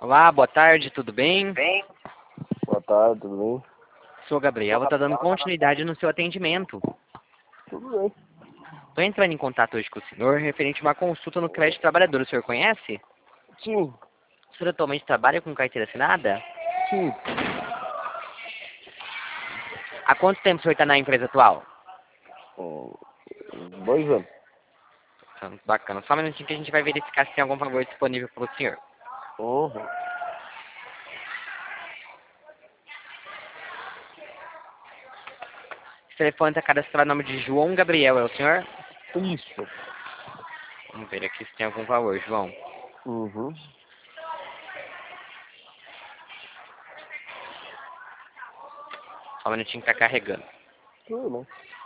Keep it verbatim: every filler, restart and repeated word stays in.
Olá, boa tarde, tudo bem? Bem? Boa tarde, tudo bem? Sou Gabriel, vou estar dando continuidade no seu atendimento. Tudo bem. Estou entrando em contato hoje com o senhor referente a uma consulta no crédito trabalhador. O senhor conhece? Sim, O senhor atualmente trabalha com carteira assinada? sim. Há quanto tempo o senhor está na empresa atual? Hum, dois anos. Então, bacana. Só um minutinho que a gente vai verificar se tem algum favor disponível para o senhor. Uhum. Esse telefone está cadastrado no nome de João Gabriel, é o senhor? Isso. Vamos ver aqui se tem algum valor, João. Uhum. Só um minutinho que está carregando. Tudo bem.